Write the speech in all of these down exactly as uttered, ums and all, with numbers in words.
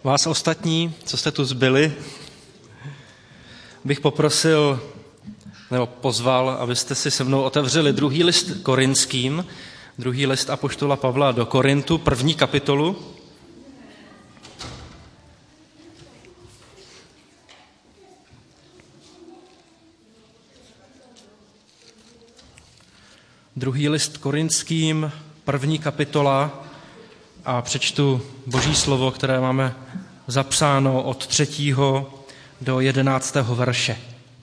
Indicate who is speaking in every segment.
Speaker 1: Vás ostatní, co jste tu zbyli, bych poprosil nebo pozval, abyste si se mnou otevřeli druhý list Korinským, druhý list apoštola Pavla do Korintu, první kapitolu. Druhý list Korinským, první kapitola a přečtu Boží slovo, které máme zapsáno od třetího do jedenáctého verše.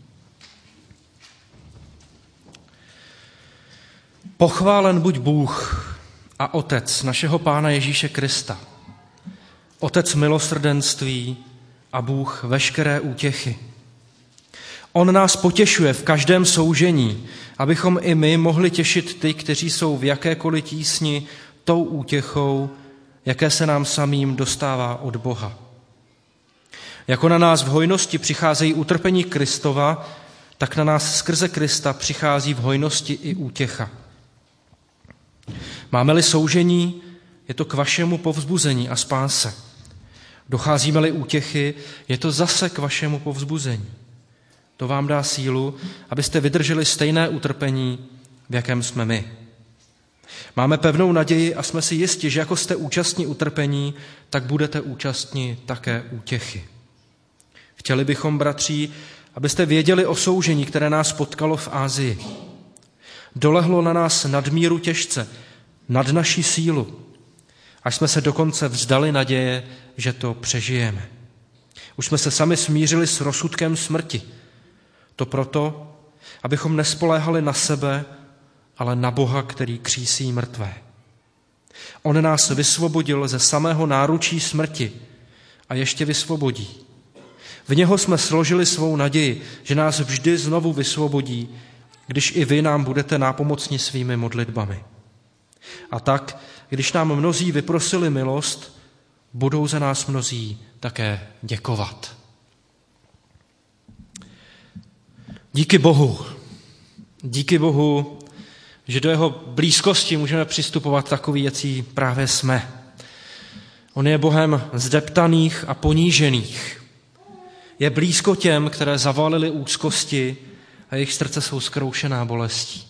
Speaker 1: Pochválen buď Bůh a Otec našeho Pána Ježíše Krista, Otec milosrdenství a Bůh veškeré útěchy. On nás potěšuje v každém soužení, abychom i my mohli těšit ty, kteří jsou v jakékoliv tísni tou útěchou, jaké se nám samým dostává od Boha. Jako na nás v hojnosti přicházejí utrpení Kristova, tak na nás skrze Krista přichází v hojnosti i útěcha. Máme-li soužení, je to k vašemu povzbuzení a spáse. Docházíme-li útěchy, je to zase k vašemu povzbuzení. To vám dá sílu, abyste vydrželi stejné utrpení, v jakém jsme my. Máme pevnou naději a jsme si jisti, že jako jste účastní utrpení, tak budete účastní také útěchy. Chtěli bychom, bratří, abyste věděli o soužení, které nás potkalo v Asii. Dolehlo na nás nadmíru těžce, nad naši sílu, až jsme se dokonce vzdali naděje, že to přežijeme. Už jsme se sami smířili s rozsudkem smrti. To proto, abychom nespoléhali na sebe, ale na Boha, který křísí mrtvé. On nás vysvobodil ze samého náručí smrti a ještě vysvobodí. V něho jsme složili svou naději, že nás vždy znovu vysvobodí, když i vy nám budete nápomocni svými modlitbami. A tak, když nám mnozí vyprosili milost, budou za nás mnozí také děkovat. Díky Bohu, díky Bohu, že do jeho blízkosti můžeme přistupovat takový, jací právě jsme. On je Bohem zdeptaných a ponížených. Je blízko těm, které zavalily úzkosti a jejich srdce jsou zkroušená bolestí.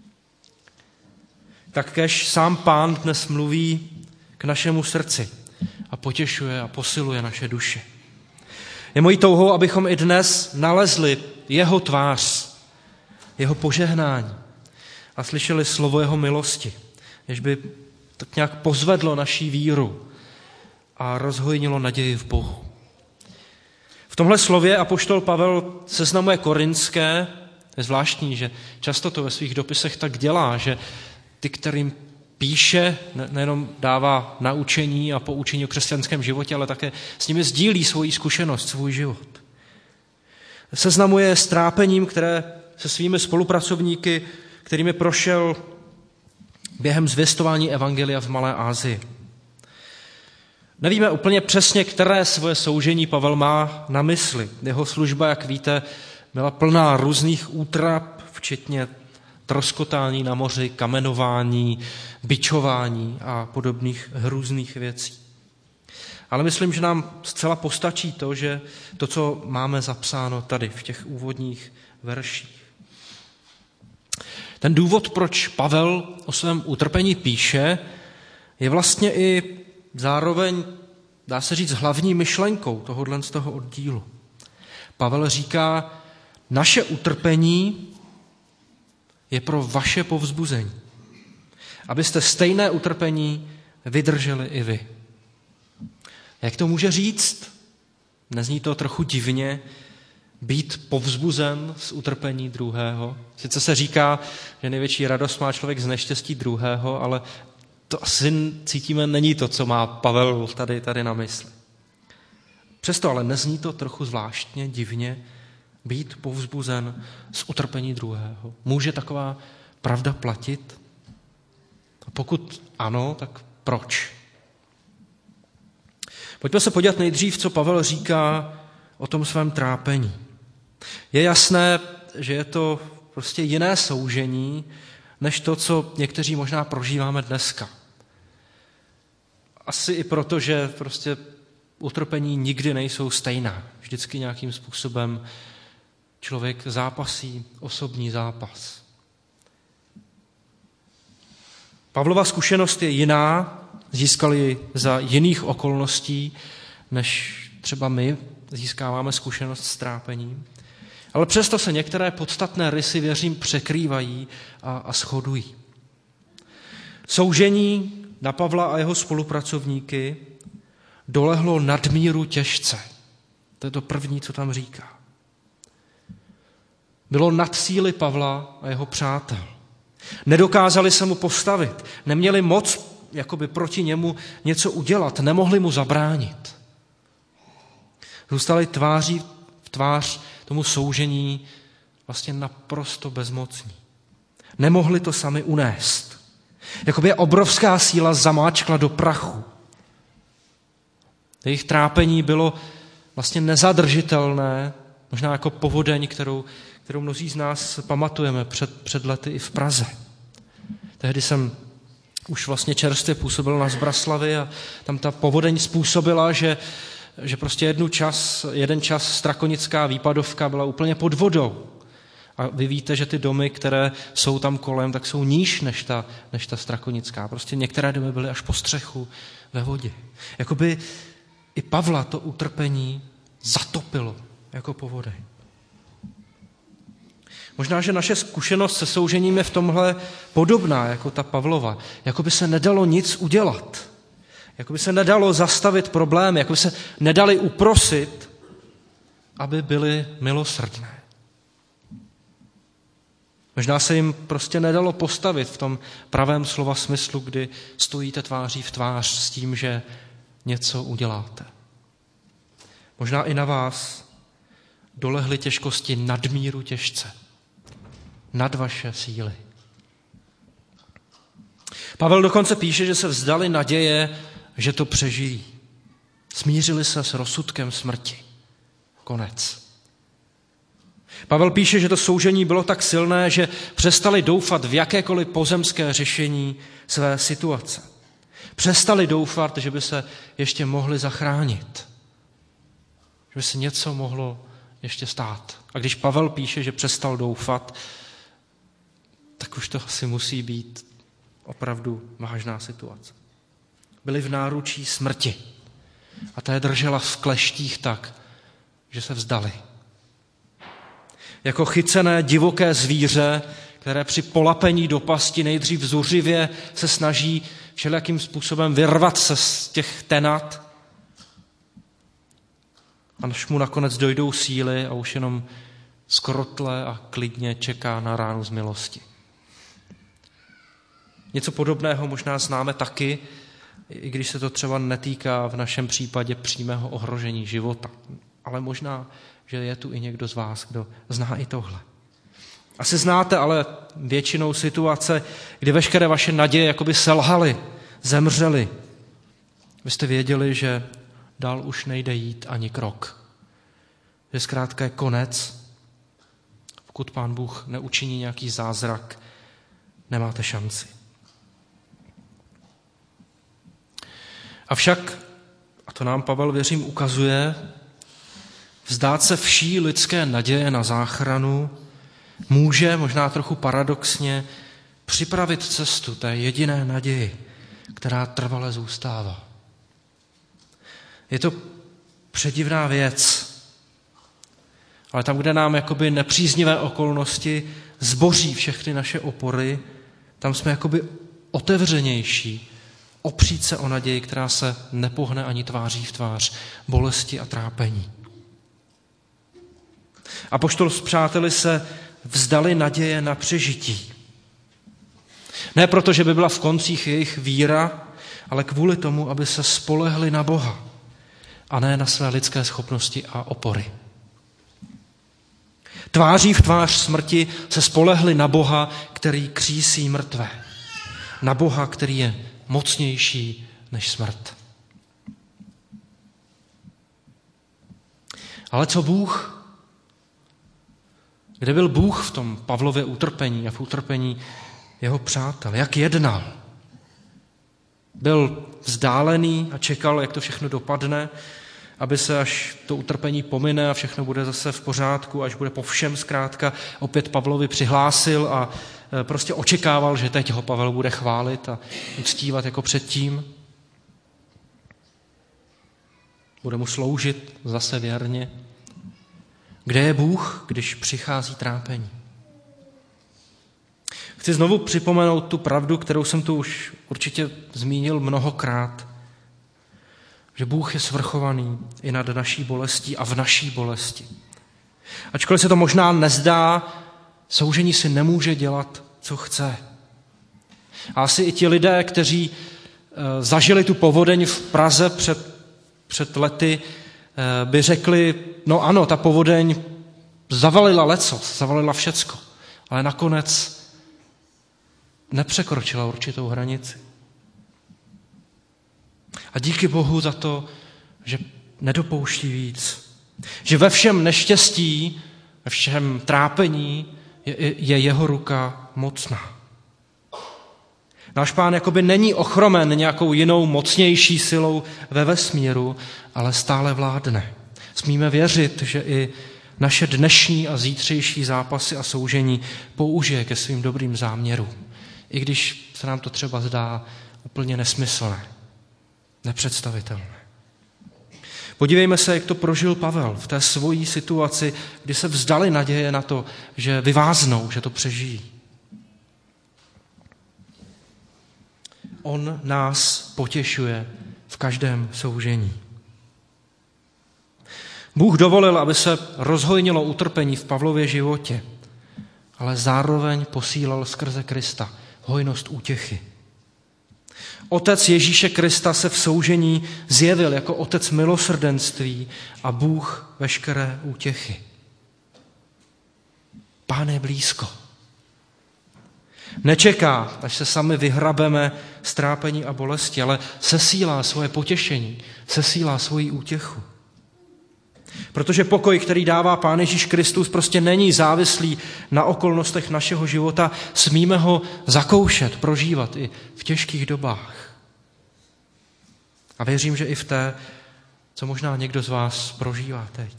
Speaker 1: Tak kéž sám Pán dnes mluví k našemu srdci a potěšuje a posiluje naše duše. Je mojí touhou, abychom i dnes nalezli jeho tvář, jeho požehnání a slyšeli slovo jeho milosti, jež by tak nějak pozvedlo naší víru a rozhojnilo naději v Bohu. V tomhle slově apoštol Pavel seznamuje korinské, je zvláštní, že často to ve svých dopisech tak dělá, že ty, kterým píše, nejenom dává naučení a poučení o křesťanském životě, ale také s nimi sdílí svoji zkušenost, svůj život. Seznamuje s trápením, které se svými spolupracovníky, kterými prošel během zvěstování evangelia v Malé Asii. Nevíme úplně přesně, které svoje soužení Pavel má na mysli. Jeho služba, jak víte, byla plná různých útrap, včetně troskotání na moři, kamenování, bičování a podobných hrůzných věcí. Ale myslím, že nám zcela postačí to, že to, co máme zapsáno tady v těch úvodních verších. Ten důvod, proč Pavel o svém utrpení píše, je vlastně i zároveň, dá se říct, hlavní myšlenkou tohohle z toho oddílu. Pavel říká, naše utrpení je pro vaše povzbuzení, abyste stejné utrpení vydrželi i vy. Jak to může říct? Nezní to trochu divně být povzbuzen z utrpení druhého? Sice se říká, že největší radost má člověk z neštěstí druhého, ale to asi cítíme, není to, co má Pavel tady, tady na mysli. Přesto ale nezní to trochu zvláštně, divně, být povzbuzen z utrpení druhého. Může taková pravda platit? A pokud ano, tak proč? Pojďme se podívat nejdřív, co Pavel říká o tom svém trápení. Je jasné, že je to prostě jiné soužení, než to, co někteří možná prožíváme dneska. Asi i proto, že prostě utrpení nikdy nejsou stejná. Vždycky nějakým způsobem člověk zápasí osobní zápas. Pavlova zkušenost je jiná, získal ji za jiných okolností, než třeba my získáváme zkušenost s trápením. Ale přesto se některé podstatné rysy, věřím, překrývají a, a shodují. Soužení na Pavla a jeho spolupracovníky dolehlo nadmíru těžce. To je to první, co tam říká. Bylo nad síly Pavla a jeho přátel. Nedokázali se mu postavit, neměli moc jakoby proti němu něco udělat, nemohli mu zabránit. Zůstali tváří v tvář tomu soužení vlastně naprosto bezmocní. Nemohli to sami unést. Jakoby obrovská síla zamáčkla do prachu. Jejich trápení bylo vlastně nezadržitelné, možná jako povodeň, kterou, kterou mnozí z nás pamatujeme před, před lety i v Praze. Tehdy jsem už vlastně čerstvě působil na Zbraslavi a tam ta povodeň způsobila, že, že prostě jednu čas, jeden čas strakonická výpadovka byla úplně pod vodou. A vy víte, že ty domy, které jsou tam kolem, tak jsou níž než ta, než ta strakonická. Prostě některé domy byly až po střechu ve vodě. Jakoby i Pavla to utrpení zatopilo jako povodeň. Možná, že naše zkušenost se soužením je v tomhle podobná jako ta Pavlova. Jakoby se nedalo nic udělat. Jakoby se nedalo zastavit problémy. Jakoby se nedali uprosit, aby byly milosrdné. Možná se jim prostě nedalo postavit v tom pravém slova smyslu, kdy stojíte tváří v tvář s tím, že něco uděláte. Možná i na vás dolehly těžkosti nadmíru těžce. Nad vaše síly. Pavel dokonce píše, že se vzdali naděje, že to přežijí. Smířili se s rozsudkem smrti. Konec. Pavel píše, že to soužení bylo tak silné, že přestali doufat v jakékoliv pozemské řešení své situace. Přestali doufat, že by se ještě mohli zachránit. Že by se něco mohlo ještě stát. A když Pavel píše, že přestal doufat, tak už to asi musí být opravdu vážná situace. Byli v náručí smrti a ta je držela v kleštích tak, že se vzdali. Jako chycené divoké zvíře, které při polapení do pasti nejdřív zuřivě se snaží všelijakým způsobem vyrvat se z těch tenat, a než mu nakonec dojdou síly a už jenom skrotle a klidně čeká na ránu z milosti. Něco podobného možná známe taky, i když se to třeba netýká v našem případě přímého ohrožení života. Ale možná, že je tu i někdo z vás, kdo zná i tohle. Asi znáte ale většinou situace, kdy veškeré vaše naděje jakoby selhaly, zemřely. Vy jste věděli, že dál už nejde jít ani krok. Že zkrátka je konec. Pokud Pán Bůh neučiní nějaký zázrak, nemáte šanci. Avšak, a to nám Pavel, věřím, ukazuje, vzdát se vší lidské naděje na záchranu může, možná trochu paradoxně, připravit cestu té jediné naději, která trvale zůstává. Je to předivná věc, ale tam, kde nám jakoby nepříznivé okolnosti zboří všechny naše opory, tam jsme jakoby otevřenější, opřít se o naději, která se nepohne ani tváří v tvář bolesti a trápení. Apoštol s přáteli se vzdali naděje na přežití. Ne proto, že by byla v koncích jejich víra, ale kvůli tomu, aby se spolehli na Boha a ne na své lidské schopnosti a opory. Tváří v tvář smrti se spolehli na Boha, který křísí mrtvé. Na Boha, který je mocnější než smrt. Ale co Bůh? Kde byl Bůh v tom Pavlově utrpení a v utrpení jeho přátel? Jak jednal? Byl vzdálený a čekal, jak to všechno dopadne, aby se, až to utrpení pomine a všechno bude zase v pořádku, až bude po všem zkrátka, opět Pavlovi přihlásil a prostě očekával, že teď ho Pavel bude chválit a uctívat jako předtím. Bude mu sloužit zase věrně. Kde je Bůh, když přichází trápení? Chci znovu připomenout tu pravdu, kterou jsem tu už určitě zmínil mnohokrát, že Bůh je svrchovaný i nad naší bolestí a v naší bolesti. Ačkoliv se to možná nezdá, soužení si nemůže dělat, co chce. A asi i ti lidé, kteří e, zažili tu povodeň v Praze před, před lety, e, by řekli, no ano, ta povodeň zavalila lecos, zavalila všecko, ale nakonec nepřekročila určitou hranici. A díky Bohu za to, že nedopouští víc. Že ve všem neštěstí, ve všem trápení je, je jeho ruka mocná. Náš Pán jakoby není ochromen nějakou jinou mocnější silou ve vesmíru, ale stále vládne. Smíme věřit, že i naše dnešní a zítřejší zápasy a soužení použije ke svým dobrým záměrům. I když se nám to třeba zdá úplně nesmyslné, nepředstavitelné. Podívejme se, jak to prožil Pavel v té svojí situaci, kdy se vzdali naděje na to, že vyváznou, že to přežijí. On nás potěšuje v každém soužení. Bůh dovolil, aby se rozhojnilo utrpení v Pavlově životě, ale zároveň posílal skrze Krista hojnost útěchy. Otec Ježíše Krista se v soužení zjevil jako otec milosrdenství a Bůh veškeré útěchy. Pán je blízko. Nečeká, až se sami vyhrabeme z trápení a bolesti, ale sesílá svoje potěšení, sesílá svoji útěchu. Protože pokoj, který dává Pán Ježíš Kristus, prostě není závislý na okolnostech našeho života. Smíme ho zakoušet, prožívat i v těžkých dobách. A věřím, že i v té, co možná někdo z vás prožívá teď.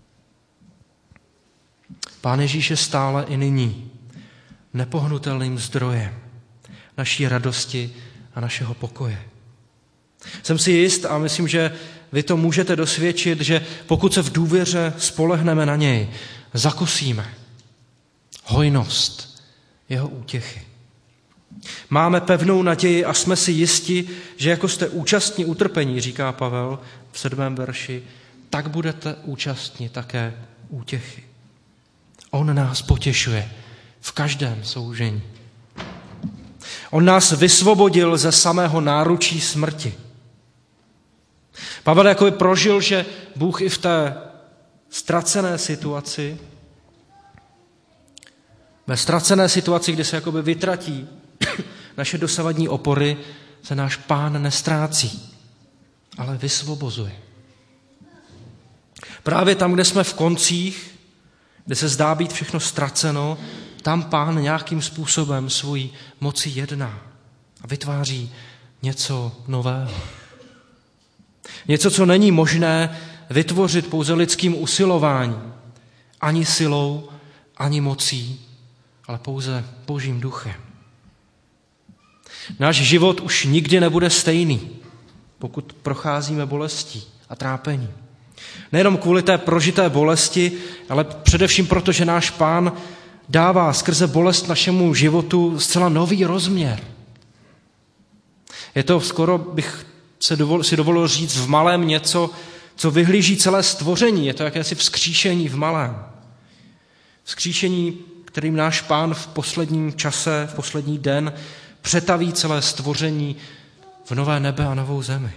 Speaker 1: Pán Ježíš je stále i nyní nepohnutelným zdrojem naší radosti a našeho pokoje. Jsem si jist a myslím, že vy to můžete dosvědčit, že pokud se v důvěře spolehneme na něj, zakusíme hojnost jeho útěchy. Máme pevnou naději a jsme si jisti, že jako jste účastní utrpení, říká Pavel v sedmém verši, tak budete účastní také útěchy. On nás potěšuje v každém soužení. On nás vysvobodil ze samého náručí smrti. Pavel jakoby prožil, že Bůh i v té ztracené situaci, ve ztracené situaci, kdy se jakoby vytratí naše dosavadní opory, se náš Pán nestrácí, ale vysvobozuje. Právě tam, kde jsme v koncích, kde se zdá být všechno ztraceno, tam Pán nějakým způsobem svojí moci jedná a vytváří něco nového. Něco, co není možné vytvořit pouze lidským usilováním, ani silou, ani mocí, ale pouze Božím duchem. Náš život už nikdy nebude stejný, pokud procházíme bolestí a trápení. Nejenom kvůli té prožité bolesti, ale především proto, že náš Pán dává skrze bolest našemu životu zcela nový rozměr. Je to skoro, bych se dovol, si dovolil říct, v malém něco, co vyhlíží celé stvoření. Je to jakési vzkříšení v malém. Vzkříšení, kterým náš Pán v posledním čase, v poslední den přetaví celé stvoření v nové nebe a novou zemi.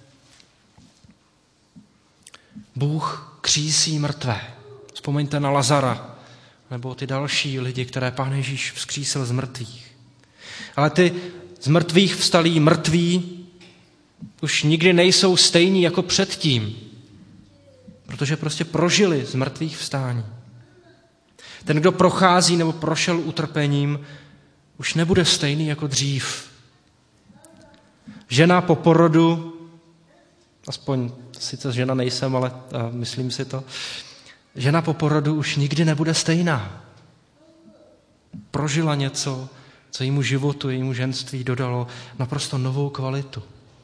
Speaker 1: Bůh křísí mrtvé. Vzpomeňte na Lazara, nebo ty další lidi, které Pán Ježíš vzkřísil z mrtvých. Ale ty z mrtvých vstalí mrtví už nikdy nejsou stejní jako předtím, protože prostě prožili z mrtvých vstání. Ten, kdo prochází nebo prošel utrpením, už nebude stejný jako dřív. Žena po porodu, aspoň sice žena nejsem, ale myslím si to, žena po porodu už nikdy nebude stejná. Prožila něco, co jejímu životu, jejímu ženství dodalo naprosto novou kvalitu.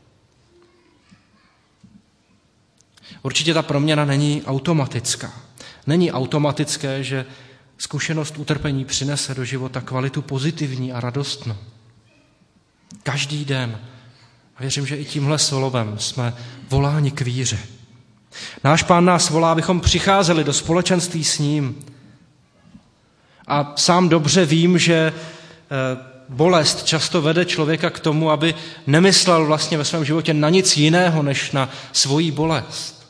Speaker 1: Určitě ta proměna není automatická. Není automatické, že zkušenost utrpení přinese do života kvalitu pozitivní a radostnou. Každý den, a věřím, že i tímhle slovem jsme voláni k víře. Náš Pán nás volá, abychom přicházeli do společenství s ním. A sám dobře vím, že bolest často vede člověka k tomu, aby nemyslel vlastně ve svém životě na nic jiného, než na svoji bolest.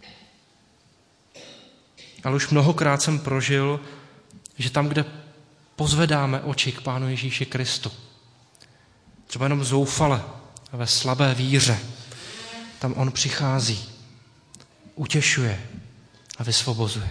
Speaker 1: Ale už mnohokrát jsem prožil, že tam, kde pozvedáme oči k Pánu Ježíši Kristu, třeba jenom zoufale a ve slabé víře, tam on přichází, utěšuje a vysvobozuje.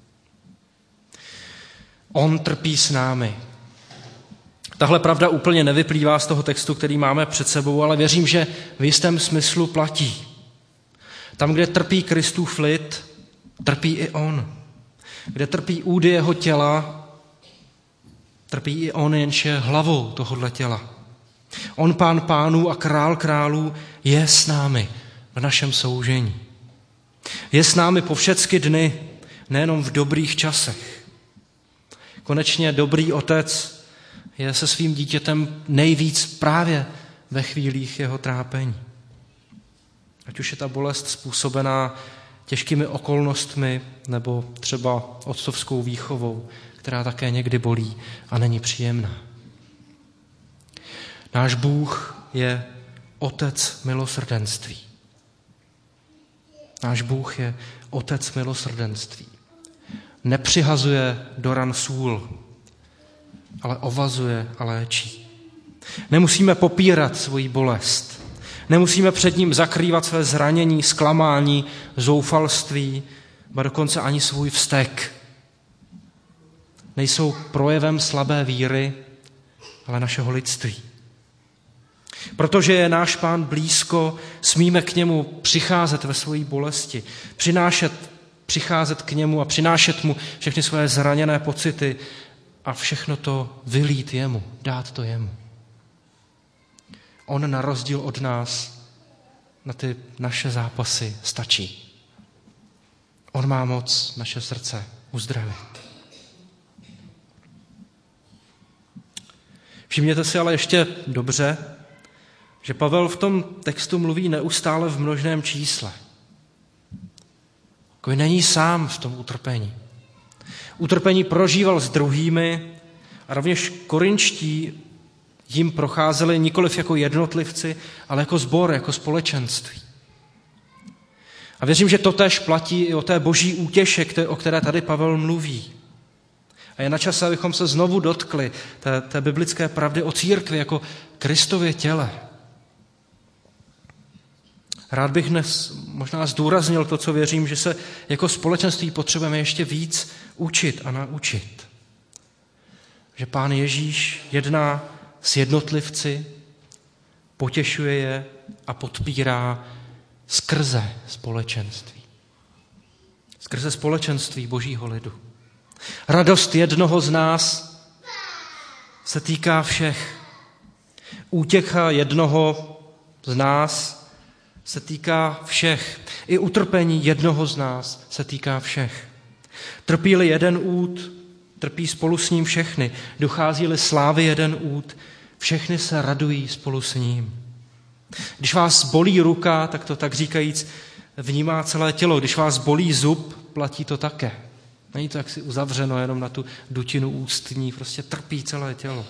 Speaker 1: On trpí s námi. Tahle pravda úplně nevyplývá z toho textu, který máme před sebou, ale věřím, že v jistém smyslu platí. Tam, kde trpí Kristův lid, trpí i on. Kde trpí údy jeho těla, trpí i on, jenž je hlavou tohohle těla. On, Pán pánů a král králů, je s námi v našem soužení. Je s námi po všechny dny, nejenom v dobrých časech. Konečně dobrý otec je se svým dítětem nejvíc právě ve chvílích jeho trápení. Ať už je ta bolest způsobená těžkými okolnostmi nebo třeba otcovskou výchovou, která také někdy bolí a není příjemná. Náš Bůh je otec milosrdenství. Náš Bůh je otec milosrdenství. Nepřihazuje do ran sůl, ale ovazuje a léčí. Nemusíme popírat svoji bolest. Nemusíme před ním zakrývat své zranění, zklamání, zoufalství, ba dokonce ani svůj vztek. Nejsou projevem slabé víry, ale našeho lidství. Protože je náš Pán blízko, smíme k němu přicházet ve své bolesti, přinášet, přicházet k němu a přinášet mu všechny své zraněné pocity a všechno to vylít jemu, dát to jemu. On na rozdíl od nás na ty naše zápasy stačí. On má moc naše srdce uzdravit. Všimněte si ale ještě dobře, že Pavel v tom textu mluví neustále v množném čísle. Takový není sám v tom utrpení. Utrpení prožíval s druhými a rovněž korinští jim procházeli nikoliv jako jednotlivci, ale jako sbor, jako společenství. A věřím, že to též platí i o té boží útěše, o které tady Pavel mluví. A je na čase, abychom se znovu dotkli té, té biblické pravdy o církvi jako Kristově těle. Rád bych dnes možná zdůraznil to, co věřím, že se jako společenství potřebujeme ještě víc učit a naučit. Že Pán Ježíš jedná s jednotlivci, potěšuje je a podpírá skrze společenství. Skrze společenství božího lidu. Radost jednoho z nás se týká všech. Útěcha jednoho z nás se týká všech. I utrpení jednoho z nás se týká všech. Trpí-li jeden úd, trpí spolu s ním všechny. Dochází-li slávy jeden úd, všechny se radují spolu s ním. Když vás bolí ruka, tak to tak říkajíc vnímá celé tělo. Když vás bolí zub, platí to také. Není to jaksi uzavřeno jenom na tu dutinu ústní, prostě trpí celé tělo.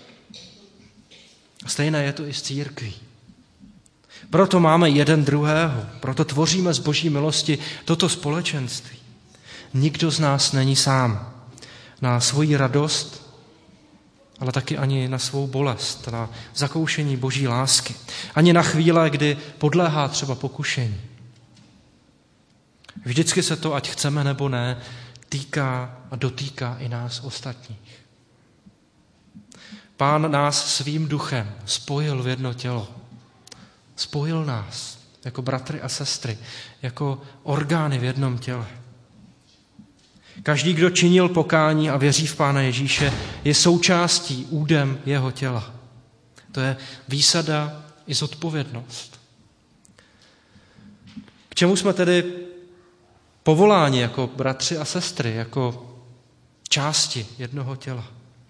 Speaker 1: A stejné je to i s církví. Proto máme jeden druhého, proto tvoříme z boží milosti toto společenství. Nikdo z nás není sám na svoji radost, ale taky ani na svou bolest, na zakoušení boží lásky. Ani na chvíle, kdy podléhá třeba pokušení. Vždycky se to, ať chceme nebo ne, týká a dotýká i nás ostatních. Pán nás svým duchem spojil v jedno tělo. Spojil nás. jako bratry a sestry, jako orgány v jednom těle. Každý, kdo činil pokání a věří v Pána Ježíše, je součástí, údem jeho těla. To je výsada i zodpovědnost. K čemu jsme tedy povoláni jako bratři a sestry, jako části jednoho těla?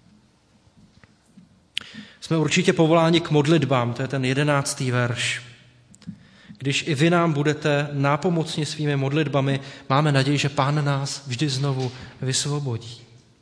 Speaker 1: Jsme určitě povoláni k modlitbám, to je ten jedenáctý verš. Když i vy nám budete nápomocni svými modlitbami, máme naději, že Pán nás vždy znovu vysvobodí.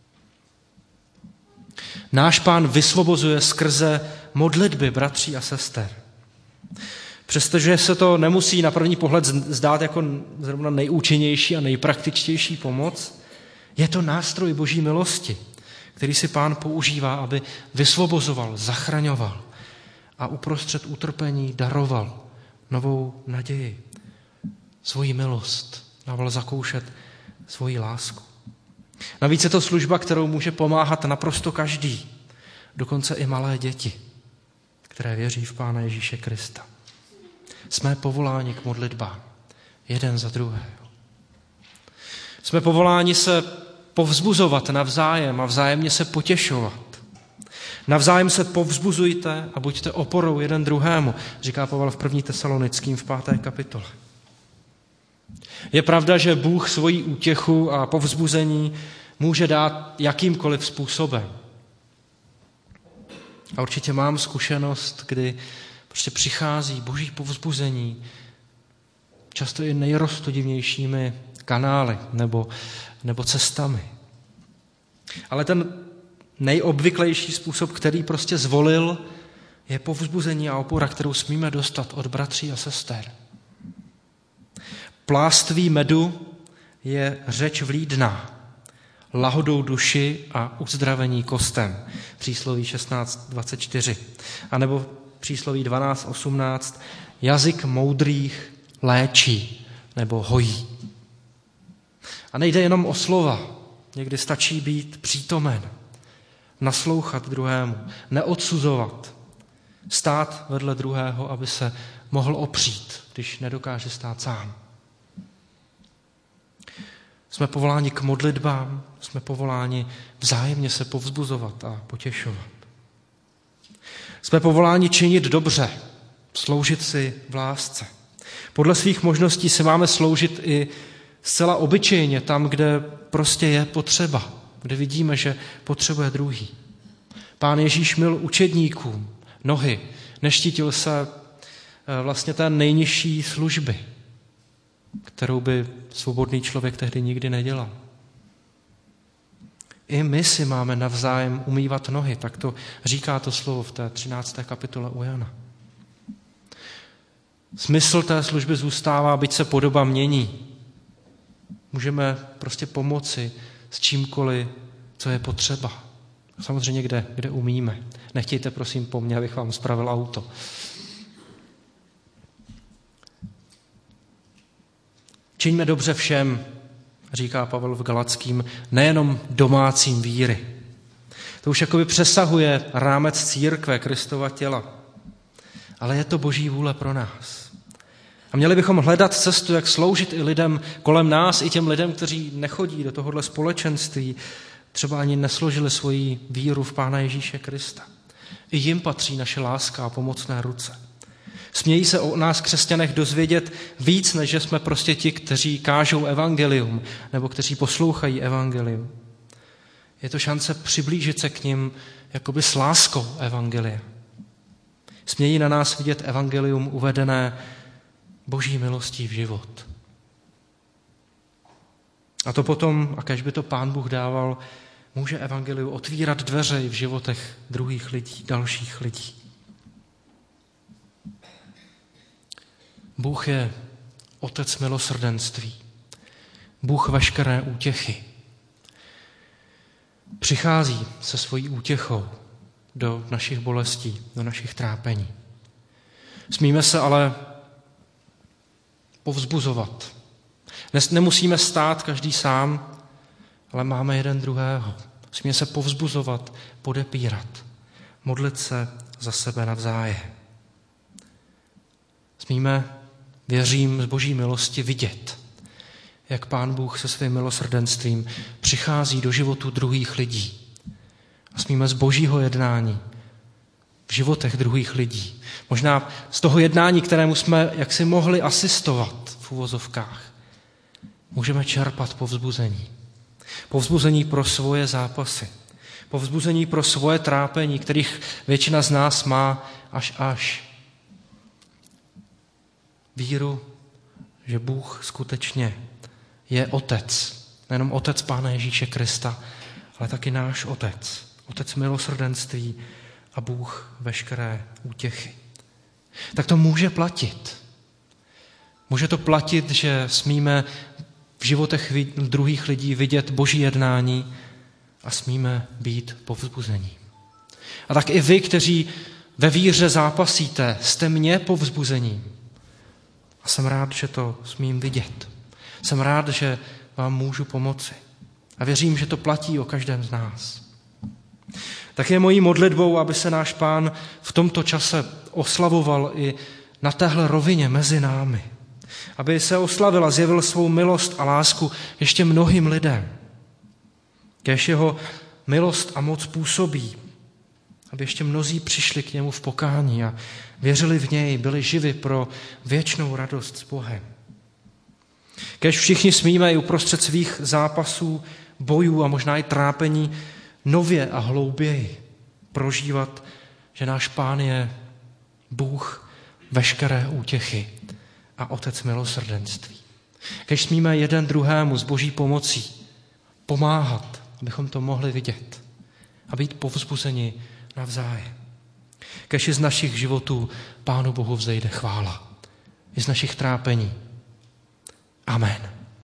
Speaker 1: Náš Pán vysvobozuje skrze modlitby bratří a sester. Přestože se to nemusí na první pohled zdát jako zrovna nejúčinnější a nejpraktičtější pomoc, je to nástroj Boží milosti, který si Pán používá, aby vysvobozoval, zachraňoval a uprostřed utrpení daroval novou naději, svoji milost, dával zakoušet svoji lásku. Navíc je to služba, kterou může pomáhat naprosto každý, dokonce i malé děti, které věří v Pána Ježíše Krista. Jsme povoláni k modlitbám, jeden za druhého. Jsme povoláni se povzbuzovat navzájem a vzájemně se potěšovat. Navzájem se povzbuzujte a buďte oporou jeden druhému, říká Pavel v první Tesalonickým v páté kapitole. Je pravda, že Bůh svoji útěchu a povzbuzení může dát jakýmkoliv způsobem. A určitě mám zkušenost, kdy prostě přichází Boží povzbuzení často i nejroztodivnějšími kanály nebo, nebo cestami. Ale ten nejobvyklejší způsob, který prostě zvolil, je povzbuzení a opora, kterou smíme dostat od bratří a sester. Pláství medu je řeč vlídná, lahodou duši a uzdravení kostem. Přísloví šestnáct dvacet čtyři. A nebo přísloví dvanáct osmnáct. Jazyk moudrých léčí nebo hojí. A nejde jenom o slova. Někdy stačí být přítomen, naslouchat druhému, neodsuzovat, stát vedle druhého, aby se mohl opřít, když nedokáže stát sám. Jsme povoláni k modlitbám, jsme povoláni vzájemně se povzbuzovat a potěšovat. Jsme povoláni činit dobře, sloužit si v lásce. Podle svých možností se máme sloužit i zcela obyčejně tam, kde prostě je potřeba, kde vidíme, že potřebuje druhý. Pán Ježíš mil učedníkům nohy, neštítil se vlastně té nejnižší služby, kterou by svobodný člověk tehdy nikdy nedělal. I my si máme navzájem umývat nohy, tak to říká to slovo v té třinácté kapitole u Jana. Smysl té služby zůstává, byť se podoba mění. Můžeme prostě pomoci s čímkoliv, co je potřeba. Samozřejmě kde, kde umíme. Nechtějte prosím po mně, abych vám spravil auto. Čiňme dobře všem, říká Pavel v Galackým, nejenom domácím víry. To už jakoby přesahuje rámec církve, Kristova těla. Ale je to Boží vůle pro nás. A měli bychom hledat cestu, jak sloužit i lidem kolem nás, i těm lidem, kteří nechodí do tohohle společenství, třeba ani nesložili svoji víru v Pána Ježíše Krista. I jim patří naše láska a pomocné ruce. Smějí se o nás křesťanech dozvědět víc, než že jsme prostě ti, kteří kážou evangelium nebo kteří poslouchají evangelium. Je to šance přiblížit se k nim jakoby s láskou evangelia. Smějí na nás vidět evangelium uvedené Boží milostí v život. A to potom, a kež by to Pán Bůh dával, může evangelium otvírat dveře v životech druhých lidí, dalších lidí. Bůh je otec milosrdenství, Bůh veškeré útěchy. Přichází se svojí útěchou do našich bolestí, do našich trápení. Smíme se ale povzbuzovat. Nemusíme stát každý sám, ale máme jeden druhého. Smíme se povzbuzovat, podepírat, modlit se za sebe navzájem. Smíme věřím z Boží milosti vidět, jak Pán Bůh se svým milosrdenstvím přichází do životů druhých lidí. A smíme z Božího jednání v životech druhých lidí, možná z toho jednání, kterému jsme jaksi mohli asistovat v uvozovkách, můžeme čerpat povzbuzení. Povzbuzení pro svoje zápasy. Povzbuzení pro svoje trápení, kterých většina z nás má až až. Víru, že Bůh skutečně je Otec. Nejenom Otec Pána Ježíše Krista, ale taky náš Otec. Otec milosrdenství a Bůh veškeré útěchy. Tak to může platit. Může to platit, že smíme v životech druhých lidí vidět Boží jednání a smíme být povzbuzení. A tak i vy, kteří ve víře zápasíte, jste mě povzbuzením. A jsem rád, že to smím vidět. Jsem rád, že vám můžu pomoci. A věřím, že to platí o každém z nás. Tak je mojí modlitbou, aby se náš Pán v tomto čase oslavoval i na téhle rovině mezi námi. Aby se oslavil a zjevil svou milost a lásku ještě mnohým lidem. Kéž jeho milost a moc působí, aby ještě mnozí přišli k němu v pokání a věřili v něj, byli živi pro věčnou radost s Bohem. Kéž všichni smíme i uprostřed svých zápasů, bojů a možná i trápení nově a hlouběji prožívat, že náš Pán je Bůh veškeré útěchy a Otec milosrdenství. Kéž smíme jeden druhému s Boží pomocí pomáhat, abychom to mohli vidět a být povzbuzeni navzájem. Kéž z našich životů Pánu Bohu vzejde chvála. I z našich trápení. Amen.